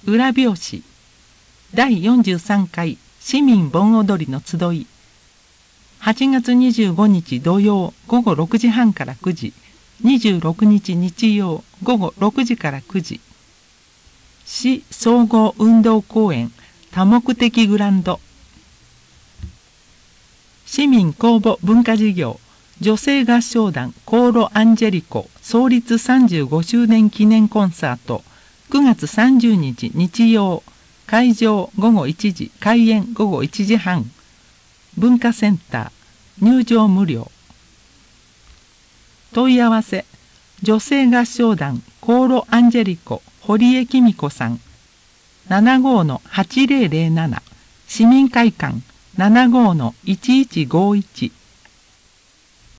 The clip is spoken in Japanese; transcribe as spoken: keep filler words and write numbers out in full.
裏表紙だいよんじゅうさんかい市民盆踊りの集い、はちがつにじゅうごにち土曜ごごろくじはんからくじ、にじゅうろくにち日曜ごごろくじからくじ、市総合運動公園多目的グランド、市民公募文化事業女性合唱団コーロ・アンジェリコ創立さんじゅうごしゅうねん記念コンサート、くがつさんじゅうにち日曜、会場ごごいちじ、開演ごごいちじはん、文化センター、入場無料。問い合わせ、女性合唱団コーロ・アンジェリコ堀江貴美子さん、ななごのはちぜろぜろなな、市民会館ななごのいちいちごいち。